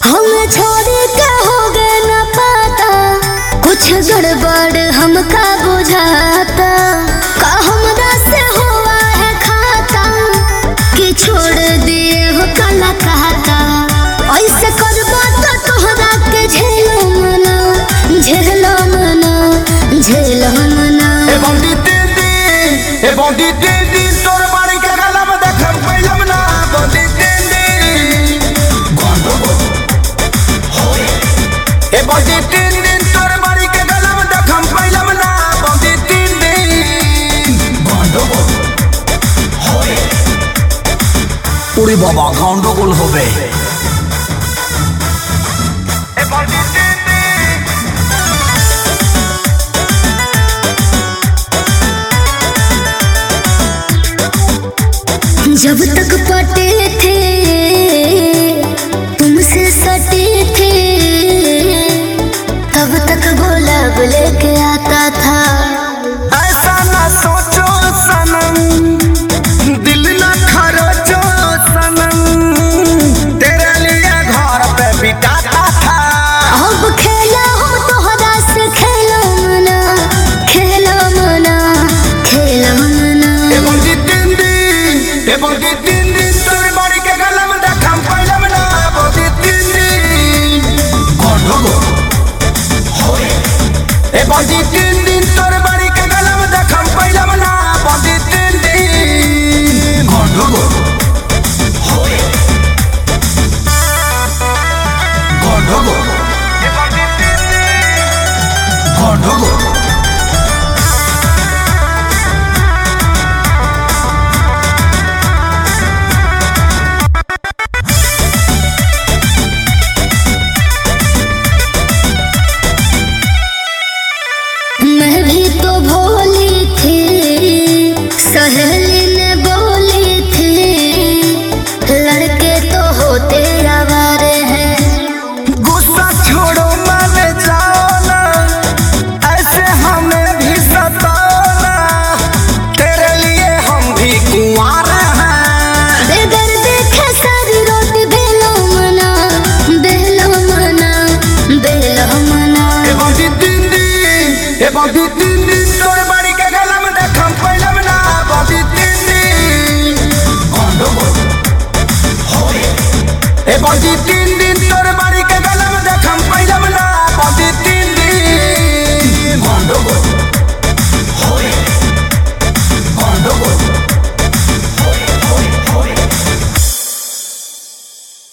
हम छोड़ के हो गए न पाता, कुछ गड़बड़ हमका बुझाता। का हमरा से हुआ है खाता कि छोड़ दिए हो काला कहता। ऐसे करबा तो तोहरा के झेलो मना, झेलो मना, झेलो मना। ए बंदी दीदी, ए बंदी दीदी, तोर बारी के गला में देखम पहिलम ना। बंदी दीदी, ए बंदी दीदी, तोर बारी के गला में देखम पहिलम ना। बंदी दीदी, उड़ी बाबा गंडगोल होबे। जब तक पटे थे तुमसे सटे थे, तब तक गुलाब लेके आता था। ऐसा ना सोचो सनम, दिल ना खरोचो सनम, तेरे लिए घर पे बिताता था। अब खेला हम तोहरा से, खेलो मना, खेलो मना, खेलो मना। ए बंदी दीदी, ए बंदी दीदी, तोर बारी के गला में देखम पहिलम ना। बंदी दीदी, ए बंदी दीदी, तोर बारी के गला में देखम पहिलम ना। बंदी दीदी, गंडगोल मैं भी तो भोली थी, सहेली ने बोली थी, लड़के तो होते आवारे हैं। गुस्सा छोड़ो मान जाओ ना, ऐसे हमें भी सताओ ना, तेरे लिए हम भी कुंवार हैं। बेदर्द के सारी रोटी बेलो मना, बेलो मना, बेलो मना। ए बंदी दीदी, ए बंदी दीदी, तोर बारी के गला में देखम पहिलम ना। बंदी दीदी, ए बंदी दीदी, तोर